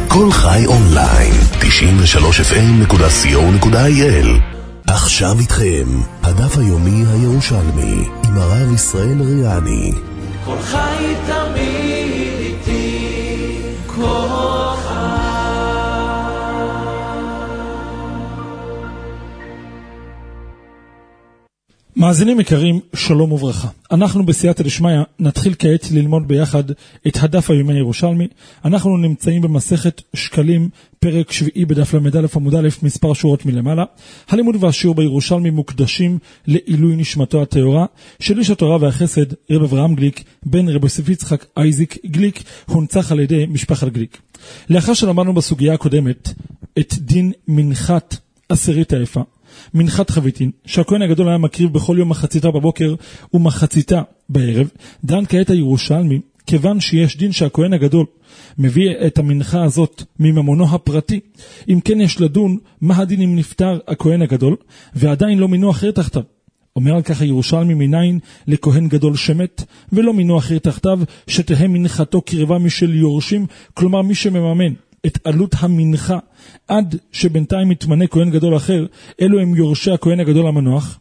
כל חי אונליין, 93fm.co.il. עכשיו איתכם, הדף היומי הירושלמי, עם הרב ישראל ריאני. כל חי תמיד איתי, כל חי. מאזינים יקרים, שלום וברכה. אנחנו בסייעתא דשמיא נתחיל כעת ללמוד ביחד את הדף היומי הירושלמי. אנחנו נמצאים במסכת שקלים, פרק 7 בדף למ"א עמוד א', מספר שורות מלמעלה. הלימוד והשיעור בירושלמי מוקדשים לעילוי נשמתו הטהורה של איש התורה והחסד רב אברהם גליק, בן רב יוסף יצחק אייזיק גליק, הונצח על ידי משפחת גליק. לאחר שלמדנו בסוגיה הקודמת את דין מנחת עשירית היפה, מנחת חביתין, שהכהן הגדול היה מקריב בכל יום מחציתה בבוקר ומחציתה בערב, דן כעת הירושלמי, כיוון שיש דין שהכהן הגדול מביא את המנחה הזאת מממונו הפרטי, אם כן יש לדון מה הדין אם נפטר הכהן הגדול ועדיין לא מינו אחר תחתיו. אומר על כך הירושלמי, מניין לכהן גדול שמת ולא מינו אחר תחתיו, שתהא מנחתו קרבה משל יורשים, כלומר מי שמממן את עלות המנחה עד שבינתיים מתמנה כהן גדול אחר, אלו הם יורשי הכהן הגדול המנוח.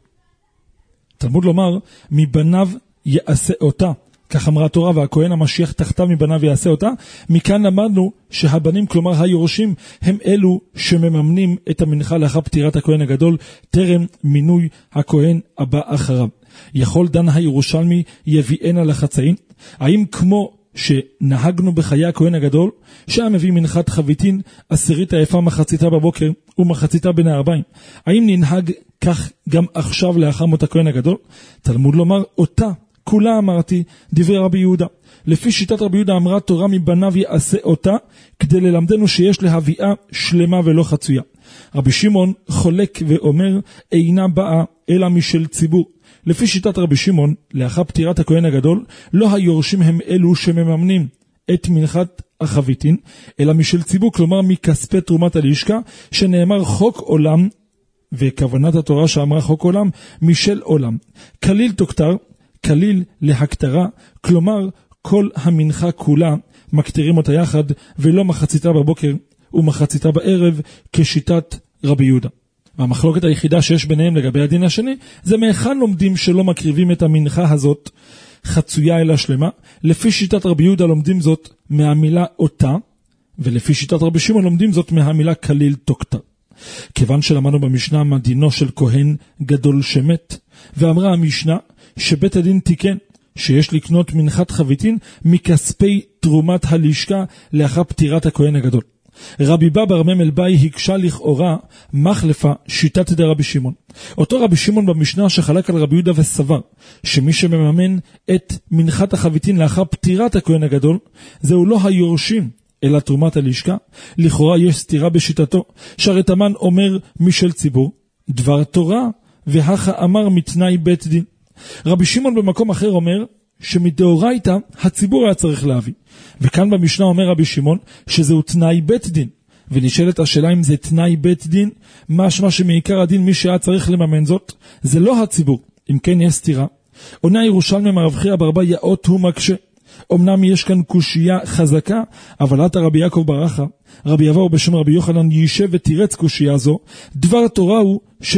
תלמוד לומר, מבניו יעשה אותה, כך אמרה התורה, והכהן המשיח תחתיו מבניו יעשה אותה. מכאן למדנו שהבנים, כלומר היורשים, הם אלו שמממנים את המנחה לאחר פטירת הכהן הגדול, טרם מינוי הכהן הבא אחריו. יכול דן הירושלמי יביאנה לחצאין? האם כמו שנהגנו בחיי הכהן הגדול, שהמביא מנחת חביתין עשירית היפה מחציתה בבוקר ומחציתה בין הערביים, האם ננהג כך גם עכשיו לאחר מות הכהן הגדול? תלמוד לומר, אותה כולה אמרתי דברי רבי יהודה. לפי שיטת רבי יהודה אמרה תורה מבניו יעשה אותה, כדי ללמדנו שיש להביאה שלמה ולא חצויה. רבי שמעון חולק ואומר אינה באה אלא משל ציבור. לפי שיטת רבי שמעון, לאחר פטירת הכהן הגדול, לא היורשים הם אלו שמממנים את מנחת החביתין, אלא משל ציבור, כלומר מכספי תרומת הלשכה, שנאמר חוק עולם, וכוונת התורה שאמרה חוק עולם, משל עולם. כליל תוקטר, כליל להקטרה, כלומר כל המנחה כולה מקטרים אותה יחד, ולא מחציתה בבוקר ומחציתה בערב, כשיטת רבי יהודה. והמחלוקת היחידה שיש ביניהם לגבי הדין השני, זה מאחד לומדים שלא מקריבים את המנחה הזאת חצויה אלא שלמה. לפי שיטת רבי יהודה לומדים זאת מהמילה אותה, ולפי שיטת רבי שמעון לומדים זאת מהמילה כליל תוקטר. כיוון שלמדנו במשנה מדינו של כהן גדול שמת, ואמרה המשנה שבית הדין תיקן שיש לקנות מנחת חביתין מכספי תרומת הלשכה לאחר פטירת הכהן הגדול. רבי בבר ממל באי הקשה לכאורה מחלפה שיטת דרבי שמעון. אותו רבי שמעון במשנה שחלק על רבי יהודה וסבר שמי שמממן את מנחת החביתין לאחר פטירת הכהן הגדול זהו לא היורשים אלא תרומת הלשכה. לכאורה יש סתירה בשיטתו, שהרי תמן אומר משל ציבור דבר תורה והכה אמר מתנאי בית דין. רבי שמעון במקום אחר אומר שמדאורייתא הציבור היה צריך להביא, וכאן במשנה אומר רבי שמעון שזהו תנאי בית דין. ונשאלת השאלה אם זה תנאי בית דין, משמע שמעיקר הדין מי שהיה צריך לממן זאת זה לא הציבור. אם כן יש סתירה. עונה ירושלמי מרב חייא בר אבא יאות הוא מקשה. אמנם יש כאן קושייה חזקה, אבל עתה רבי יעקב ברכה רבי אבאו בשם רבי יוחנן יישב ותירץ קושייה זו. דבר תורה הוא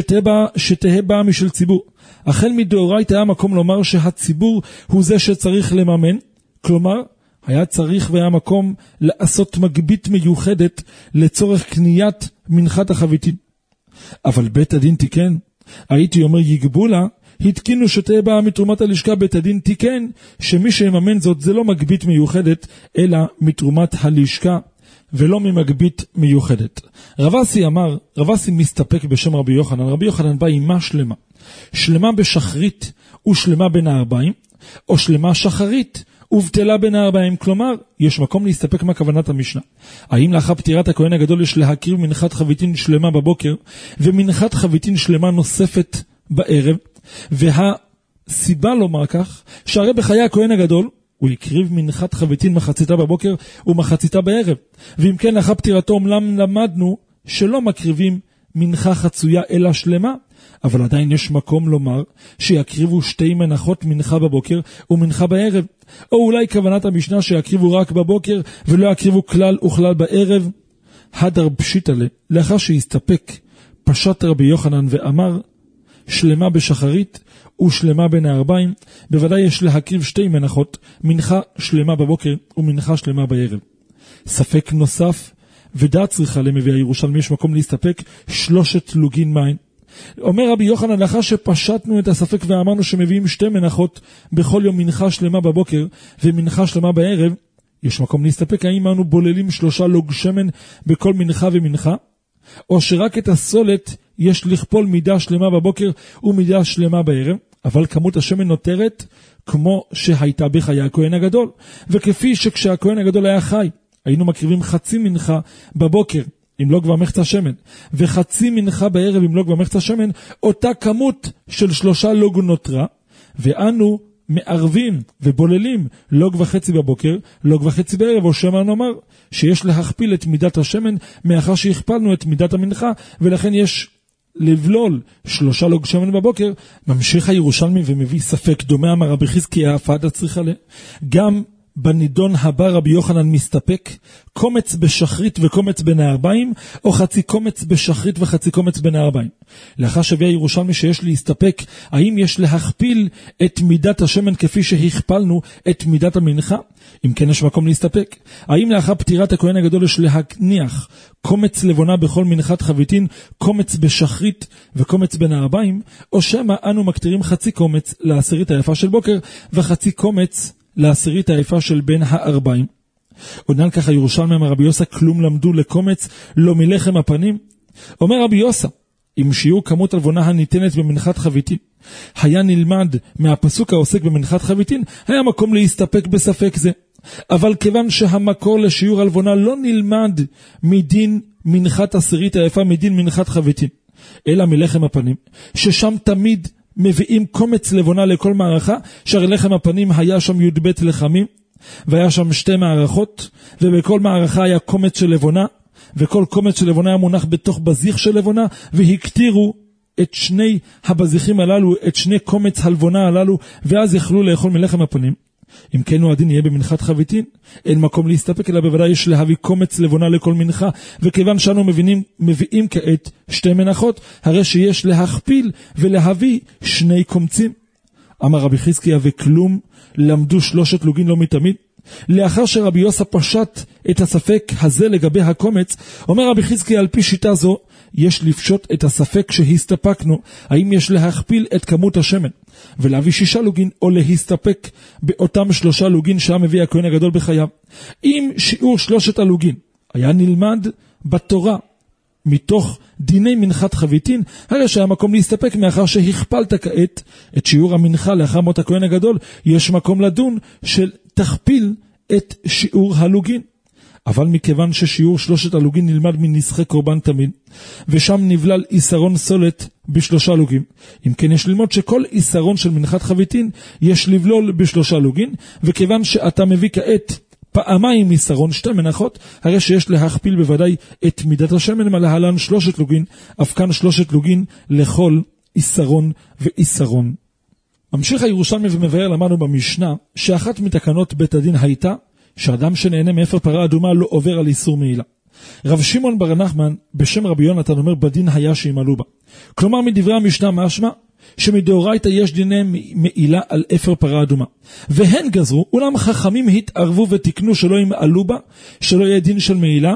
שתהא באה משל ציבור. החל מדאורייתא היה מקום לומר שהציבור הוא זה שצריך לממן, כלומר היה צריך והיה מקום לעשות מגבית מיוחדת לצורך קניית מנחת החביתין. אבל בית הדין תיקן, הייתי אומר יגבולה, התקינו שתהיה באה מתרומת הלשכה. בית הדין תיקן שמי שיממן זאת זה לא מגבית מיוחדת אלא מתרומת הלשכה ולא ממגבית מיוחדת. רבסי אמר, רבסי מסתפק בשם רבי יוחנן. רבי יוחנן בא עם מה שלמה, שלמה בשחרית ושלמה בין הערביים, או שלמה שחרית ובטלה בין הערביים. כלומר יש מקום להסתפק מה כוונת המשנה. האם לאחר פטירת הכהן הגדול יש להקריב מנחת חביתין שלמה בבוקר ומנחת חביתין שלמה נוספת בערב? והסיבה לומר כך שהרי בחיי הכהן הגדול הוא הקריב מנחת חביתין מחציתה בבוקר ומחציתה בערב, ואם כן לאחר פטירתו אומנם למדנו שלא מקריבים מנחה חצויה אלא שלמה, אבל עדיין יש מקום לומר שיקריבו 2 מנחות מנחה בבוקר ומנחה בערב, או אולי כוונת המשנה שיקריבו רק בבוקר ולא יקריבו כלל וכלל בערב. הדר פשיטלה, לאחר שהסתפק פשט רבי יוחנן ואמר שלמה בשחרית ושלמה בין הערביים, בוודאי יש להקריב 2 מנחות, מנחה שלמה בבוקר ומנחה שלמה בערב. ספק נוסף ודעת צריכה למביא הירושלמי, יש מקום להסתפק 3 לוגין מים. אומר רבי יוחנן, לאחר שפשטנו את הספק ואמרנו שמביאים 2 מנחות בכל יום, מנחה שלמה בבוקר ומנחה שלמה בערב, יש מקום להסתפק האם אנו בוללים 3 לוג שמן בכל מנחה ומנחה, או שרק את הסולת יש לכפול מידה שלמה בבוקר ומידה שלמה בערב, אבל כמות השמן נותרת כמו שהייתה בחיי הכהן הגדול, וכפי שכשהכהן הגדול היה חי היינו מקריבים 0.5 מנחה בבוקר אם לא כבר מחצה שמן, ו0.5 מנחה בערב אם לא כבר מחצה שמן, אותה כמות של 3 לוג נותרה, ואנו מערבים ובוללים לוג וחצי בבוקר, לוג וחצי בערב, או שמה נאמר שיש להכפיל את מידת השמן מאחר שהכפלנו את מידת המנחה, ולכן יש לבלול 3 לוג שמן בבוקר. ממשיך הירושלמי ומביא ספק דומה, אמר רבי חזקיה אף עדה צריכה גם בנידון הבא רבי יוחנן מסתפק קומץ בשחרית וקומץ בין הערביים, או 0.5 קומץ בשחרית ו0.5 קומץ בין הערביים. לאחר שהביא הירושלמי שיש להסתפק האם יש להכפיל את מידת השמן כפי שהכפלנו את מידת המנחה, אם כן יש מקום להסתפק האם לאחר פטירת הכהן הגדול יש להניח קומץ לבונה בכל מנחת חביתין, קומץ בשחרית וקומץ בין הערביים, או שמה אנו מקטירים 0.5 קומץ לעשירית היפה של בוקר ו0.5 קומץ לעשירית היפה של בין הערביים. עודן ככה ירושלמי אמר רבי יוסה, כלום למדו לקומץ לא מלחם הפנים. אומר רבי יוסה, אם שיעור כמות הלבונה הניתנת במנחת חביתין היה נלמד מהפסוק העוסק במנחת חביתין, היה מקום להסתפק בספק זה. אבל כיוון שהמקור לשיעור הלבונה לא נלמד מדין מנחת עשירית היפה, מדין מנחת חביתין, אלא מלחם הפנים, ששם תמיד מביאים קומץ לבונה לכל מערכה, שהרי לחם הפנים היה שם י"ב לחמים, והיה שם 2 מערכות, ובכל מערכה היה קומץ של לבונה, וכל קומץ של לבונה היה מונח בתוך בזיך של לבונה, והקטירו את 2 הבזיכים הללו, את 2 קומץ הלבונה הללו, ואז יכלו לאכול מלחם הפנים. אם כן הדין יהיה במנחת חביתין, אין מקום להסתפק, אלא בוודאי יש להביא קומץ לבונה לכל מנחה, וכיוון שאנו מביאים כעת 2 מנחות, הרי שיש להכפיל ולהביא 2 קומצים. אמר רבי חזקיה, וכלום למדו 3 לוגין לא מתמיד. לאחר שרבי יוסה פשט את הספק הזה לגבי הקומץ, אומר רבי חזקיה, על פי שיטה זו יש לפשוט את הספק שהסתפקנו, האם יש להכפיל את כמות השמן ולהביא 6 לוגין, או להסתפק באותם 3 לוגין שהמביא הכהן הגדול בחייו. אם שיעור 3 הלוגין היה נלמד בתורה מתוך דיני מנחת חביתין, הרי שהיה מקום להסתפק, מאחר שהכפלת כעת את שיעור המנחה לאחר מות הכהן הגדול, יש מקום לדון של תכפיל את שיעור הלוגין. אבל מכיוון ששיעור 3 הלוגין נלמד מנסחי קורבן תמיד, ושם נבלל איסרון סולת ב3 לוגים, אם כן יש ללמוד שכל איסרון של מנחת חביתין יש לבלול ב3 לוגין, וכיוון שאתה מביא כעת פעמיים איסרון 2 מנחות, הרי שיש להכפיל בוודאי את מידת השמן, להלן 3 לוגין, אף כאן 3 לוגין לכל איסרון ואיסרון. ממשיך הירושלמי ומבאר למדנו במשנה שאחת מתקנות בית הדין הייתה שאדם שנהנה מאפר פרה אדומה לא עובר על איסור מעילה. רב שמעון בר נחמן בשם רבי יונתן אומר בדין היה שימלאו בה. כלומר מדברי המשנה משמע שמדאורייתא יש דיני מעילה על אפר פרה אדומה, והן גזרו, אולם חכמים התערבו ותקנו שלא ימעלו בה, שלא יהיה דין של מעילה,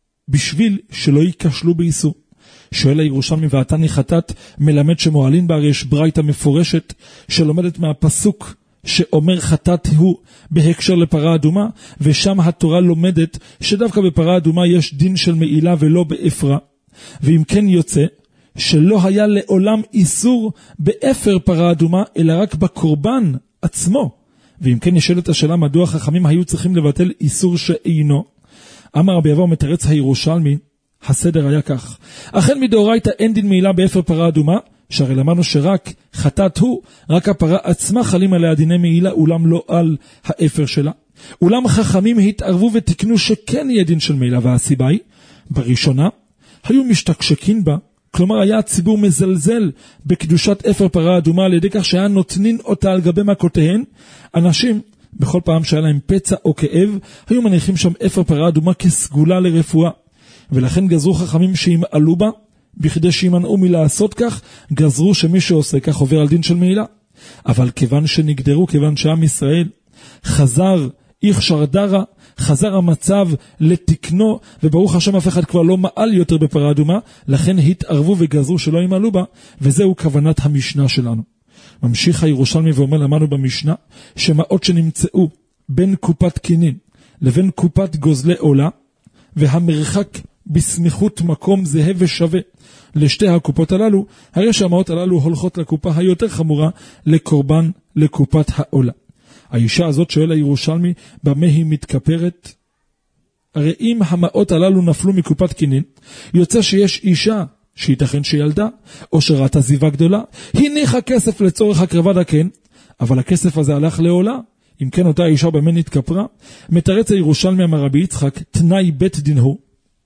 בשביל שלא ייכשלו באיסור. שואל הירושלמי, ועתני חטאת מלמד שמועלין בה, הרי יש ברייתא מפורשת שלומדת מהפסוק שאומר חטאת הוא בהקשר לפרה אדומה, ושם התורה לומדת שדווקא בפרה אדומה יש דין של מעילה ולא באפרה. ואם כן יוצא שלא היה לעולם איסור באפר פרה אדומה, אלא רק בקורבן עצמו. ואם כן נשאלת השאלה מדוע חכמים היו צריכים לבטל איסור שאינו. אמר רבי אבאו מתרץ הירושלמי, הסדר היה כך: אכן מדאורייתא אין דין מעילה באפר פרה אדומה, שהרי למדנו שרק חטאת הוא, רק הפרה עצמה חלים עליה דיני מעילה, אולם לא על האפר שלה. אולם חכמים התערבו ותקנו שכן יהיה דין של מעילה, והסיבה היא, בראשונה, היו משתקשקים בה כלומר היה הציבור מזלזל בקדושת אפר פרה אדומה על ידי כך שהיה נותנין אותה על גבי מכותיהן. אנשים בכל פעם שהיה להם פצע או כאב היו מניחים שם אפר פרה אדומה כסגולה לרפואה, ולכן גזרו חכמים שימעלו בה, בכדי שימנעו מלעשות כך גזרו שמי שעושה כך עובר על דין של מעילה. אבל כיוון שנגדרו, כיוון שעם ישראל חזר איך שרדרה, חזר המצב לתקנו, וברוך השם אף אחד כבר לא מעל יותר בפרה אדומה, לכן התערבו וגזרו שלא ימעלו בה, וזהו כוונת המשנה שלנו. ממשיך הירושלמי ואומר, למדנו במשנה שמעות שנמצאו בין קופת קינין לבין קופת גוזלי עולה, והמרחק בסמיכות מקום זהה ושווה לשתי הקופות הללו, הרי שהמעות הללו הולכות לקופה היותר חמורה, לקורבן לקופת העולה. האישה הזאת שואל הירושלמי, במה היא מתכפרת? הרי אם המעות הללו נפלו מקופת קינין, יוצא שיש אישה שייתכן שילדה, או שראתה זיווה גדולה, הניחה כסף לצורך הקרבת הקן, אבל הכסף הזה הלך לעולה. אם כן אותה אישה במה נתכפרה? מתרץ הירושלמי אמר רבי יצחק, תנאי בית דין הוא,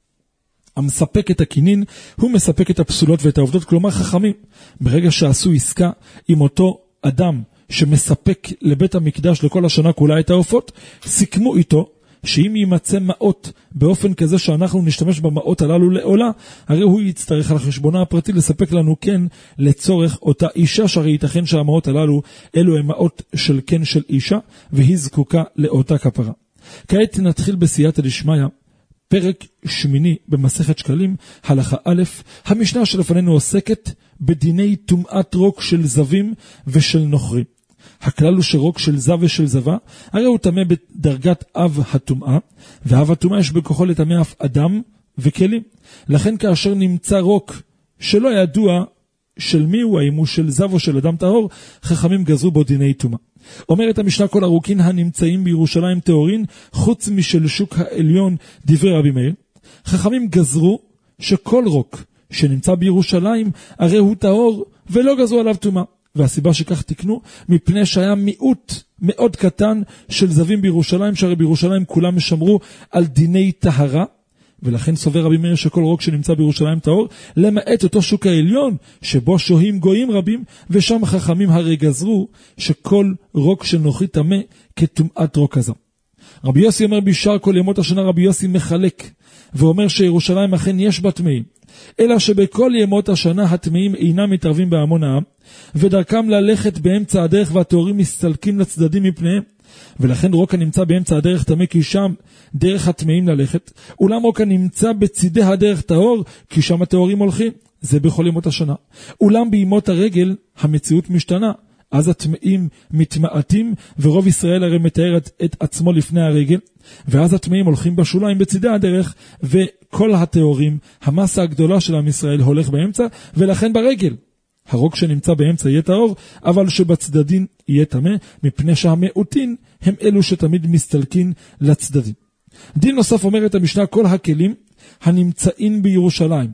המספק את הקינין, הוא מספק את הפסולות ואת העובדות. כלומר חכמים, ברגע שעשו עסקה עם אותו אדם שמספק לבית המקדש לכל השנה כולה את העופות, סיכמו איתו שאם יימצא מעות באופן כזה שאנחנו נשתמש במעות הללו לעולה, הרי הוא יצטרך על חשבונה הפרטי לספק לנו כן לצורך אותה אישה, שהרי ייתכן שהמעות הללו אלו הם מעות של כן של אישה, והיא זקוקה לאותה כפרה. כעת נתחיל בסייעתא דשמיא, פרק שמיני במסכת שקלים, הלכה א'. המשנה שלפנינו עוסקת בדיני טומאת רוק של זבים ושל נוכרים. הכלל הוא שרוק של זב ושל זבה, הרי הוא טמא בדרגת אב הטומאה, ואב הטומאה יש בכוחו לטמא אף אדם וכלים. לכן כאשר נמצא רוק שלא ידוע של מי הוא, האם הוא של זב או של אדם טהור, חכמים גזרו בו דיני טומאה. אומרת המשנה, כל הרוקין הנמצאים בירושלים טהורין, חוץ משל שוק העליון, דברי רבי מאיר. חכמים גזרו שכל רוק שנמצא בירושלים הרי הוא טהור, ולא גזרו עליו טומאה. והסיבה שכך תקנו, מפני שהיה מיעוט מאוד קטן של זבים בירושלים, שהרי בירושלים כולם שמרו על דיני טהרה, ולכן סובר רבי מאיר שכל רוק שנמצא בירושלים טהור, למעט אותו שוק העליון שבו שוהים גויים רבים, ושם חכמים הרי גזרו שכל רוק שנוכרי טמא כטומאת רוק הזו. רבי יוסי אומר, בשאר כל ימות השנה רבי יוסי מחלק ואומר שירושלים אכן יש בה טמאים, אלא שבכל ימות השנה הטמאים אינם מתערבים בהמון העם, ודרכם ללכת באמצע הדרך, והטהורים מסתלקים לצדדים מפניהם, ולכן רוק הנמצא באמצע הדרך טמא, כי שם דרך הטמאים ללכת, אולם רוק הנמצא בצידי הדרך טהור, כי שם הטהורים הולכים. זה בכל ימות השנה. אולם בימות הרגל המציאות משתנה, אז הטמאים מתמעטים, ורוב ישראל הרי מתאר את עצמו לפני הרגל, ואז הטמאים הולכים בשוליים בצידי הדרך, וכל הטהורים, המסה הגדולה של עם ישראל הולך באמצע, ולכן ברגל הרוק שנמצא באמצע יהיה טהור, אבל שבצדדים יהיה טמא, מפני שהמיעוטים הם אלו שתמיד מסתלקים לצדדים. דין נוסף אומרת המשנה, כל הכלים הנמצאים בירושלים.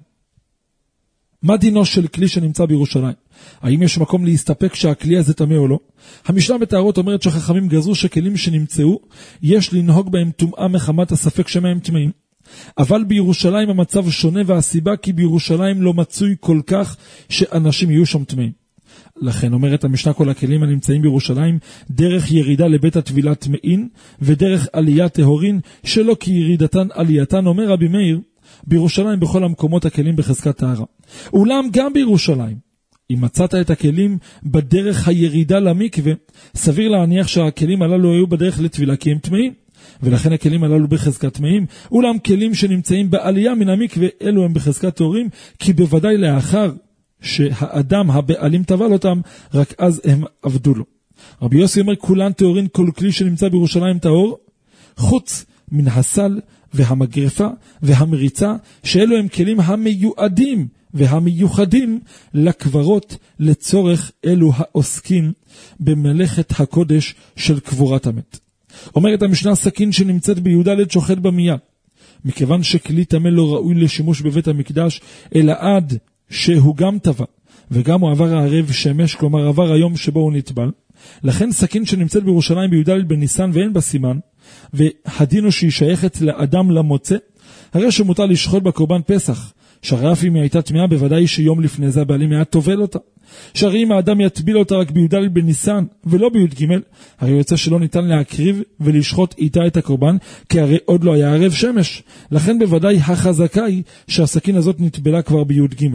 מה דינו של כלי שנמצא בירושלים? האם יש מקום להסתפק שהכלי הזה טמא או לא? המשנה בתארות אומרת שחכמים גזרו שכלים שנמצאו, יש לנהוג בהם טומאה מחמת הספק שמה הם טמאים. אבל בירושלים המצב שונה, והסיבה כי בירושלים לא מצוי כל כך שאנשים יהיו שם טמאים. לכן אומרת המשנה, כל הכלים הנמצאים בירושלים דרך ירידה לבית הטבילה טמאים, ודרך עלייה טהורין שלא כי ירידתן עלייתן. אומר רבי מאיר, בירושלים בכל המקומות הכלים בחזקת טהרה. אולם גם בירושלים, אם מצאת את הכלים בדרך הירידה למקווה, סביר להניח שהכלים הללו היו בדרך לטבילה כי הם טמאים, ולכן הכלים הללו בחזקת טמאים. אולם כלים שנמצאים בעלייה מן המקווה, אלו הם בחזקת טהורים, כי בוודאי לאחר שהאדם הבעלים טבל אותם, רק אז הם עבדו לו. רבי יוסי אומר, כולן טהורין, כל כלי שנמצא בירושלים טהור, חוץ מן הסל והמגרפה והמריצה, שאלו הם כלים המיועדים והמיוחדים לקברות, לצורך אלו העוסקים במלאכת הקודש של קבורת המת. אומרת המשנה, סכין שנמצאת בי"ד שוחט בה מיד, מכיוון שכלי טמא לא ראוי לשימוש בבית המקדש, אלא עד שהוא גם טבע וגם הוא עבר הערב שמש, כלומר עבר היום שבו הוא נטבל. לכן סכין שנמצאת בירושלים בי"ד בניסן ואין בה סימן, והדין הוא שהיא שייכת לאדם למוצא, הרי שמותר לשחוט בקורבן פסח, שהרי אף אם היא הייתה טמאה, בוודאי שיום לפני זה הבעלים היה טובל אותה. שהרי אם האדם יטביל אותה רק בי"ד בניסן ולא בי"ג, הרי יוצא שלא ניתן להקריב ולשחוט איתה את הקורבן, כי הרי עוד לא היה ערב שמש. לכן בוודאי החזקה היא שהסכין הזאת נטבלה כבר בי"ג.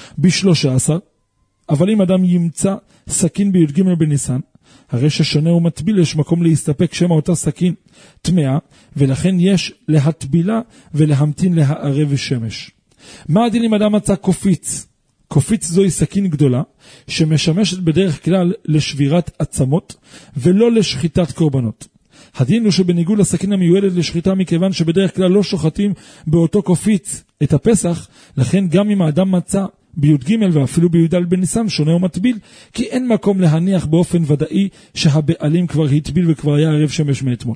ב13, אבל אם אדם ימצא סכין בי"ג בניסן, הרי ששונה ומטביל יש מקום להסתפק שמא אותה סכין טמאה, ולכן יש להטבילה ולהמתין להערב שמש. מה הדין אם אדם מצא קופיץ? קופיץ זוהי סכין גדולה שמשמשת בדרך כלל לשבירת עצמות ולא לשחיטת קורבנות. הדין הוא שבניגוד לסכין המיועדת לשחיטה, מכיוון שבדרך כלל לא שוחטים באותו קופיץ את הפסח, לכן גם אם האדם מצא בי"ג ואפילו בי"ד בניסן שונה ומטביל, כי אין מקום להניח באופן ודאי שהבעלים כבר התביל וכבר היה ערב שמש מאתמול.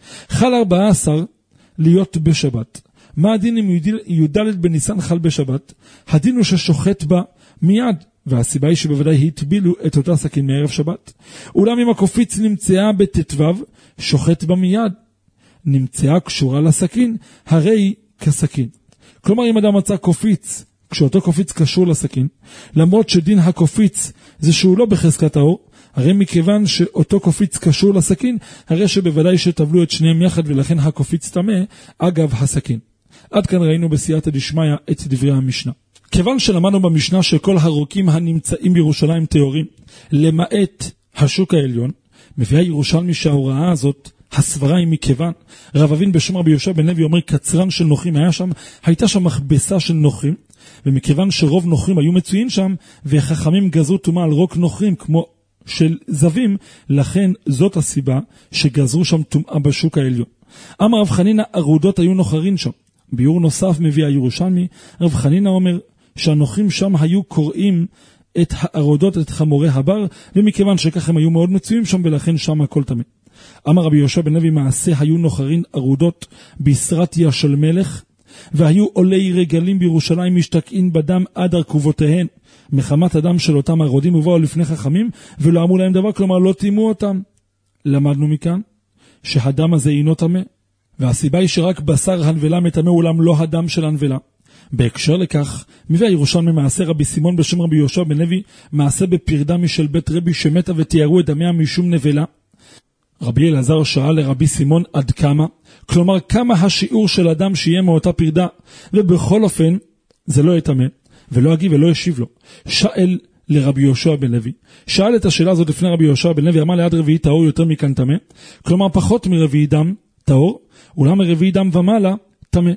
חל 14 להיות בשבת. מה הדין אם י"ד בניסן חל בשבת? הדין הוא ששוחט בה מיד, והסיבה היא שבוודאי התבילו את אותה סכין מערב שבת. אולם אם הקופיץ נמצאה בט"ו, שוחט בה מיד. נמצאה קשורה לסכין, הרי כסכין. כלומר, אם אדם מצא קופיץ, כשאותו קופיץ קשור לסכין, למרות שדין הקופיץ זה שהוא לא בחזקת האור, הרי מכיוון שאותו קופיץ קשור לסכין, הרי שבוודאי שטבלו את שניהם יחד, ולכן הקופיץ טמא אגב הסכין. עד כאן ראינו בסייעתא דשמיא את דברי המשנה. כיוון שלמדנו במשנה שכל הרוקים הנמצאים בירושלים טהורים, למעט השוק העליון, מביאה ירושלמי שההוראה הזאת, הסברה היא מכיוון, רב אבין בשם רבי יהושע בן לוי אומר קצרן של נוחים, הייתה שם מכבסה של נוחים, ומכיוון שרוב נוחים היו מצויים שם, וחכמים גזרו טומאה על רוק נוחים כמו של זבים, לכן זאת הסיבה שגזרו שם טומאה בשוק העליון. אמר רב חנינא, ארודות היו נוחרין שם. ביור נוסף מביא הירושלמי, רב חנינא אומר שהנוחים שם היו קוראים את הארודות, את חמורי הבר, ומכיוון שכך הם היו מאוד מצויים שם, ולכן שם הכל טמא. אמר רבי יהושע בן לוי, מעשה היו נוחרין ארודות בישרתיה של מלך, והיו עולי רגלים בירושלים משתקעים בדם עד הרכובותיהן, מחמת הדם של אותם ארודים, ובאו לפני חכמים ולא אמרו להם דבר, כלומר לא תימו אותם. למדנו מכאן שהדם הזה אינו טמא, והסיבה היא שרק בשר הנבלה מטמא, אולם לא הדם של הנבלה. בהקשר לכך, מביא הירושלמי מעשה רבי סימון בשם רבי יהושע בן לוי, מעשה בפרדה משל בית רבי שמתה ותיארו את דמיה משום נבלה. רבי אלעזר שאל לרבי סימון עד כמה, כלומר כמה השיעור של אדם שיהיה מאותה פרדה, ובכל אופן זה לא יטמא, ולא הגיב ולא ישיב לו. שאל לרבי יהושע בן לוי, שאל את השאלה הזאת לפני רבי יהושע בן לוי, אמר ליד רביעי טהור יותר מכאן טמא, כלומר פחות מרביעי דם טהור, אולם מרביעי דם ומעלה טמא.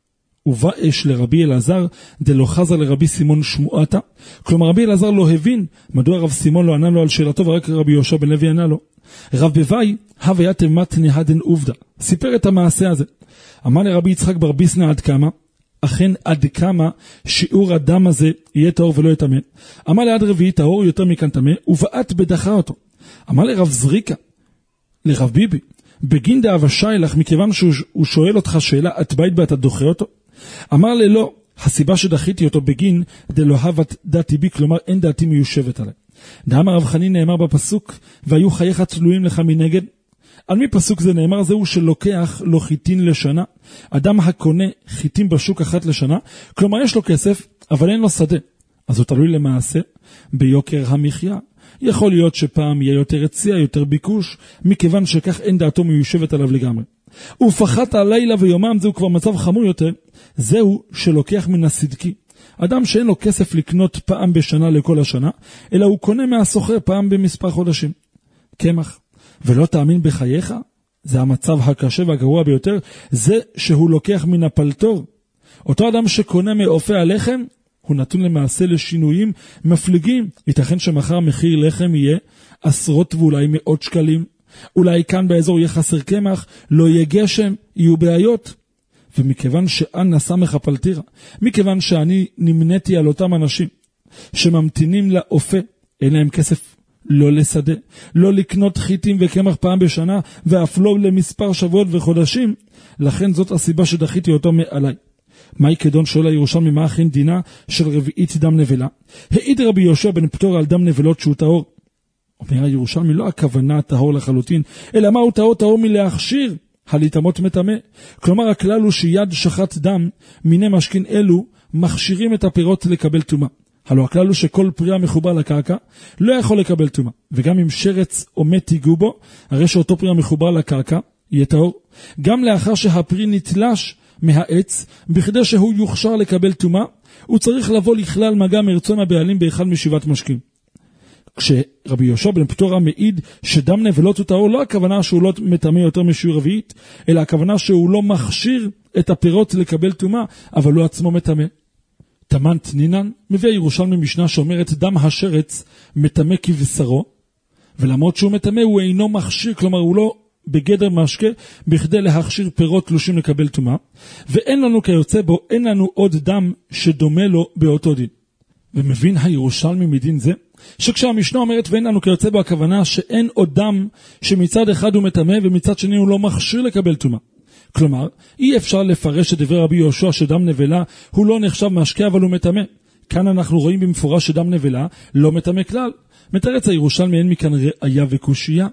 ובא אש לרבי אלעזר דלא חזר לרבי סימון שמועתה, כלומר רבי אלעזר לא הבין מדוע רב סימון לא ענה לו על שאלתו, ורק רבי יהושע בן לוי ענה לו. רב בוואי הוויה תמת נהדן עובדה, סיפר את המעשה הזה. אמר לרבי יצחק בר ביסנא עד כמה, אכן עד כמה שיעור הדם הזה יהיה טהור ולא יטמא. אמר ליד רביעי טהור יותר מכאן טמא, ובעט בדחה אותו. אמר לרב זריקה, לרב ביבי, בגין דאבשי לך, מכיוון שהוא שואל אותך שאלה, את בית בה אתה דוחה אותו? אמר ללא, הסיבה שדחיתי אותו בגין דלא הוות דעתי בי, כלומר אין דעתי מיושבת עליי. דאמר רב חנין נאמר בפסוק, והיו חייך תלויים לך מנגד. על מי פסוק זה נאמר? זהו שלוקח לו חיטין לשנה. אדם הקונה חיטין בשוק אחת לשנה, כלומר יש לו כסף אבל אין לו שדה, אז הוא תלוי למעשה ביוקר המחיה. יכול להיות שפעם יהיה יותר היצע, יותר ביקוש, מכיוון שכך אין דעתו מיושבת עליו לגמרי. ופחת הלילה ויומם, זהו כבר מצב חמור יותר, זהו שלוקח מן הסדקי. אדם שאין לו כסף לקנות פעם בשנה לכל השנה, אלא הוא קונה מהסוחר פעם במספר חודשים. קמח. ולא תאמין בחייך, זה המצב הקשה והגרוע ביותר, זה שהוא לוקח מן הפלטור. אותו אדם שקונה מאופה הלחם, הוא נתון למעשה לשינויים מפליגים. ייתכן שמחר מחיר לחם יהיה עשרות ואולי מאות שקלים. אולי כאן באזור יהיה חסר קמח, לא יהיה גשם, יהיו בעיות. ומכיוון שאנה סמך הפלטירה, מכיוון שאני נמניתי על אותם אנשים שממתינים לאופה, אין להם כסף לא לשדה, לא לקנות חיטים וקמח פעם בשנה, ואף לא למספר שבועות וחודשים, לכן זאת הסיבה שדחיתי אותו מעליי. מהי כדון שואל הירושלמי, מה הכין דינה של רביעית דם נבלה? העיד רבי יהושע בן פטור על דם נבלות שהוא טהור. אומר הירושלמי, לא הכוונה טהור לחלוטין, אלא מה הוא טהור? טהור מלהכשיר הלהיטמות מטמא. כלומר הכלל הוא שיד שחט דם מיני משכין אלו מכשירים את הפירות לקבל טומאה. הלא הכלל הוא שכל פרי המחובר לקרקע לא יכול לקבל טומאה, וגם אם שרץ או מת ייגעו בו, הרי שאותו פרי המחובר לקרקע יהיה טהור. גם לאחר שהפרי נתלש מהעץ, בכדי שהוא יוכשר לקבל טומאה, הוא צריך לבוא לכלל מגע מרצון הבעלים באחד משבעת משקים. כשרבי יהושע בן פטורה מעיד שדם נבלות הוא טהור, לא הכוונה שהוא לא מטמא יותר משיעור רביעית, אלא הכוונה שהוא לא מכשיר את הפירות לקבל טומאה, אבל הוא עצמו מטמא. תמן תנינן מביא ירושלמי משנה שאומרת דם השרץ מטמא כבשרו, ולמרות שהוא מטמא הוא אינו מכשיר, כלומר הוא לא בגדר משקה בכדי להכשיר פירות תלושים לקבל טומאה, ואין לנו כיוצא בו, אין לנו עוד דם שדומה לו באותו דין. ומבין הירושלמי מדין זה שכשהמשנה אומרת ואין לנו כיוצא בו, הכוונה שאין עוד דם שמצד אחד הוא מטמא ומצד שני הוא לא מכשיר לקבל טומאה. כלומר, אי אפשר לפרש את דברי רבי יהושע שדם נבלה הוא לא נחשב משקה אבל הוא מטמא. כאן אנחנו רואים במפורש שדם נבלה לא מטמא כלל. מתרץ הירושלמי אין מכאן ראיה וקושייה.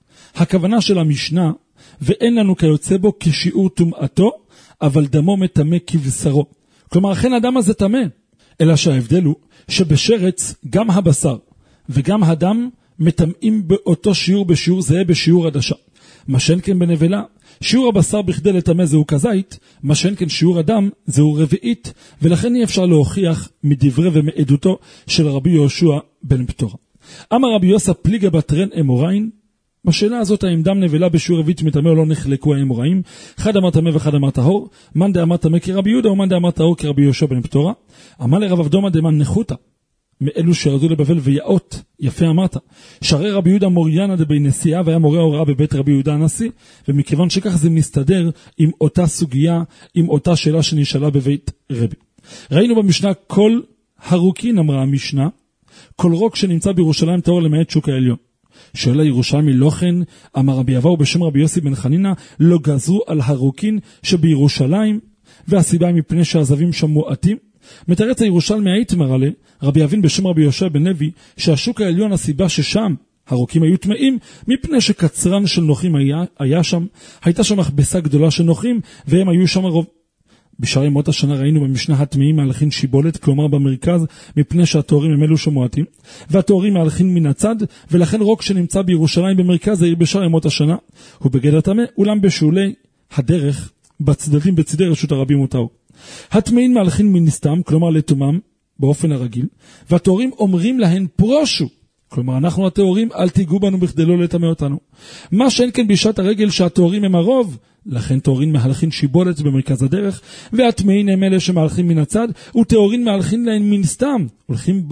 הכוונה של המשנה ואין לנו כיוצא בו כשיעור טומאתו, אבל דמו מטמא כבשרו. כלומר, אכן הדם הזה טמא. אלא שההבדל הוא שבשרץ גם הבשר וגם הדם מטמאים באותו שיעור, בשיעור זהה, בשיעור עדשה. מה שאין כן בנבלה, שיעור הבשר בכדי לטמא זהו כזית, מה שאין כן שיעור הדם זהו רביעית, ולכן אי אפשר להוכיח מדברי ומעדותו של רבי יהושע בן פטורה. אמר רבי יוסף פליגה בתרן אמוראין, בשאלה הזאת האם דם נבלה בשיעור רביעית מטמא או לא נחלקו האמוראים, אחד אמר טמא ואחד אמר טהור, מאן דאמר טמא כרבי יהודה ומאן דאמר טהור כרבי יהושע בן פטורה. אמר לרב אבדומא דמן נחותא, מאלו שירדו לבבל ויאות, יפה אמרת, שהרי רבי יהודה מוריאנה דבי נשיאה והיה מורה הוראה בבית רבי יהודה הנשיא, ומכיוון שכך זה מסתדר עם אותה סוגיה, עם אותה שאלה שנשאלה בבית רבי. ראינו במשנה כל הרוקין, אמרה המשנה, כל רוק שנמצא בירושלים טהור למעט שוק העליון. שאלה ירושלמי לא כן, אמר רבי אבאו בשם רבי יוסי בן חנינה, לא גזרו על הרוקין שבירושלים, והסיבה היא מפני שהזבים שם מועטים. מתרץ הירושלמי היתמר עלי, רבי אבין בשם רבי יהושע בן לוי, שהשוק העליון הסיבה ששם הרוקים היו טמאים, מפני שקצרן של נוחים היה שם, הייתה שם מכבסה גדולה של נוחים, והם היו שם הרוב. בשאר ימות השנה ראינו במשנה הטמאים מהלכים שיבולת, כלומר במרכז, מפני שהתוארים הם אלו שמועטים, והתוארים מהלכים מן הצד, ולכן רוק שנמצא בירושלים במרכז העיר בשאר ימות השנה, הוא בגדר טמא, אולם בשולי הדרך, בצדדים בצדי רשות הרבים מותר. הטמאים מהלכים מן סתם, כלומר לטומם, באופן הרגיל, והתוארים אומרים להן פרושו, כלומר אנחנו התוארים אל תיגעו בנו בכדי לא לטמא אותנו. מה שאין כן בשעת הרגל שהתוארים הם הרוב, לכן תוארים מהלכים שיבולת במרכז הדרך, והטמאים הם אלה שמהלכים מן הצד, ותוארים מהלכים להן מן סתם, הולכים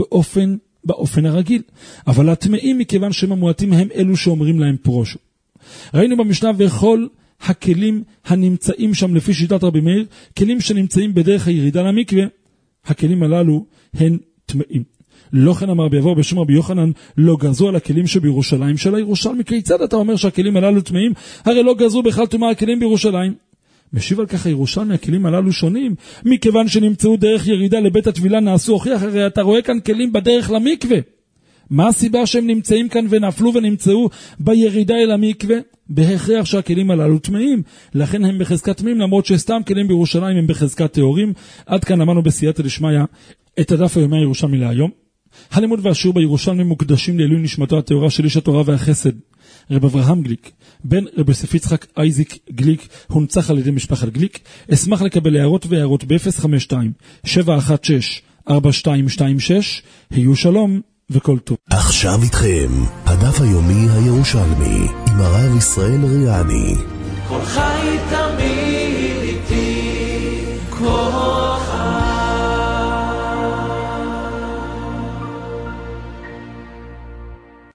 באופן הרגיל. אבל הטמאים מכיוון שהם המועטים הם אלו שאומרים להם פרושו. ראינו במשנה וכל הכלים הנמצאים שם לפי שיטת רבי מאיר, כלים שנמצאים בדרך הירידה למקווה, הכלים הללו הן טמאים. לא כן אמר רבי אבאו בשם רבי יוחנן, לא גזרו על הכלים שבירושלים של הירושלמי. כיצד אתה אומר שהכלים הללו טמאים? הרי לא גזרו בכלל טומאה הכלים בירושלים. משיב על כך הירושלמי, הכלים הללו שונים, מכיוון שנמצאו דרך ירידה לבית הטבילה נעשו הוכיח, הרי אתה רואה כאן כלים בדרך למקווה. מה הסיבה שהם נמצאים כאן ונפלו ונמצאו בירידה אל המקווה? בהכרח שהכלים הללו טמאים, לכן הם בחזקת טמאים, למרות שסתם כלים בירושלים הם בחזקת טהורים. עד כאן אמרנו בסייעתא דשמיא את הדף היומי הירושלמי להיום. הלימוד והשיעור בירושלמי מוקדשים לעילוי נשמתו הטהורה של איש התורה והחסד רב אברהם גליק, בן רב יוסף יצחק אייזיק גליק, הונצח על ידי משפחת גליק. אשמח לקבל הערות והערות ב-052-716-4226. היו שלום וכל טוב. עכשיו איתכם הדף היומי הירושלמי עם הרב ישראל ריאני. כל חי